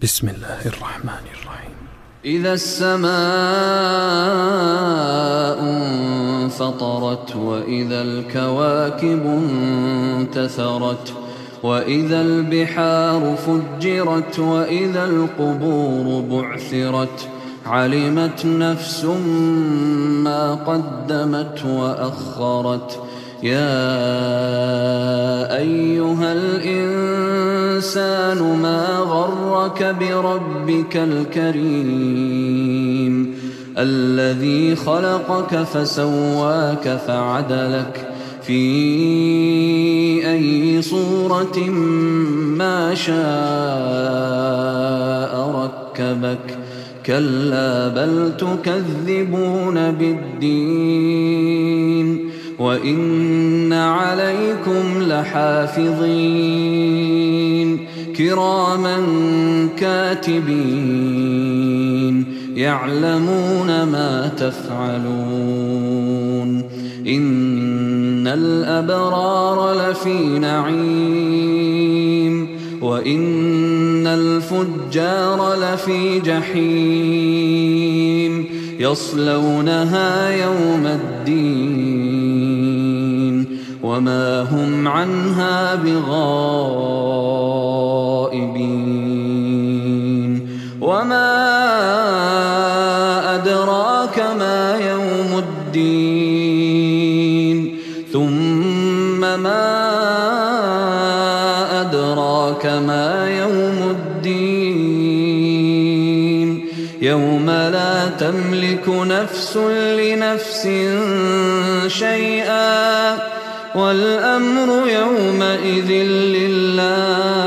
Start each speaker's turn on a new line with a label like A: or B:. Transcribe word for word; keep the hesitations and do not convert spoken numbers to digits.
A: بسم الله الرحمن الرحيم.
B: إذا السماء انفطرت وإذا الكواكب انتثرت وإذا البحار فجرت وإذا القبور بعثرت علمت نفس ما قدمت وأخرت. يا أيها الإنسان ما غرك بربك الكريم الذي خلقك فسواك فعدلك في أي صورة ما شاء ركبك. كلا بل تكذبون بالدين وإن عليكم لحافظين كراما كاتبين يعلمون ما تفعلون. إن الأبرار لفي نعيم وإن الفجار لفي جحيم يصلونها يوم الدين وما هم عنها بغائبين. وما أدراك ما يوم الدين ثم ما أدراك ما يوم الدين يوم لا تملك نفس لنفس شيئا والأمر يومئذ لله.